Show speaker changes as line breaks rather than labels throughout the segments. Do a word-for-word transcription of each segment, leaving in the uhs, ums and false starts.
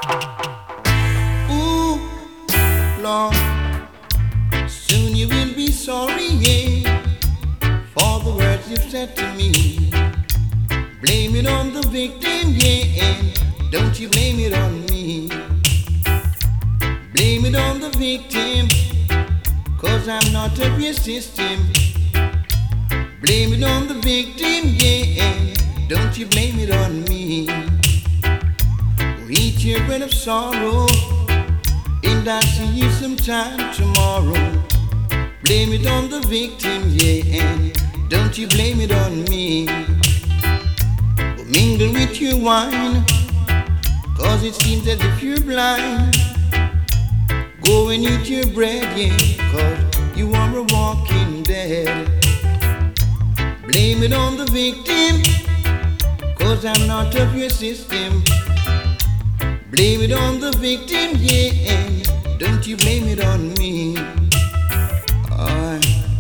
Ooh, Lord, soon you will be sorry, yeah, for the words you've said to me. Blame it on the victim, yeah, and don't you blame it on me. Blame it on the victim, cause I'm not of your system. Blame it on the victim, yeah, and don't you blame it on me. Eat your bread of sorrow, and I'll see you sometime tomorrow. Blame it on the victim, yeah, and don't you blame it on me. Mingle with your wine, cause it seems as if you're blind. Go and eat your bread, yeah, cause you are a walking dead. Blame it on the victim, cause I'm not of your system. Blame it on the victim, yeah, and don't you blame it on me. Oh.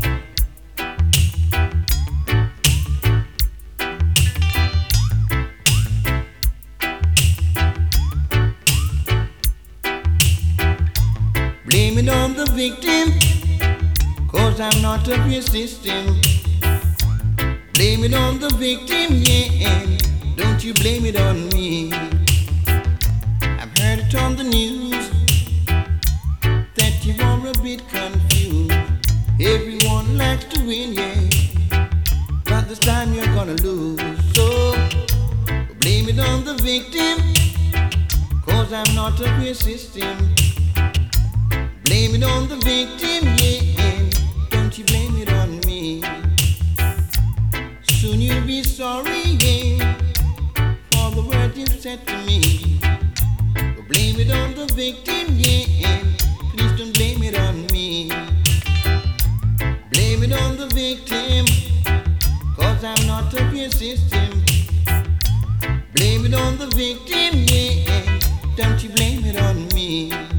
Blame it on the victim, cause I'm not of your system. Blame it on the victim, yeah, and don't you blame it on me. I've heard it on the news that you are a bit confused. Everyone likes to win, yeah, but this time you're gonna lose. So blame it on the victim, cause I'm not of your system. Blame it on the victim, yeah, and don't you blame it on me. Soon you'll be sorry, yeah, for the words you've said to me. Blame it on the victim, yeah, and please don't blame it on me. Blame it on the victim, cause I'm not of your system. Blame it on the victim, yeah, and don't you blame it on me.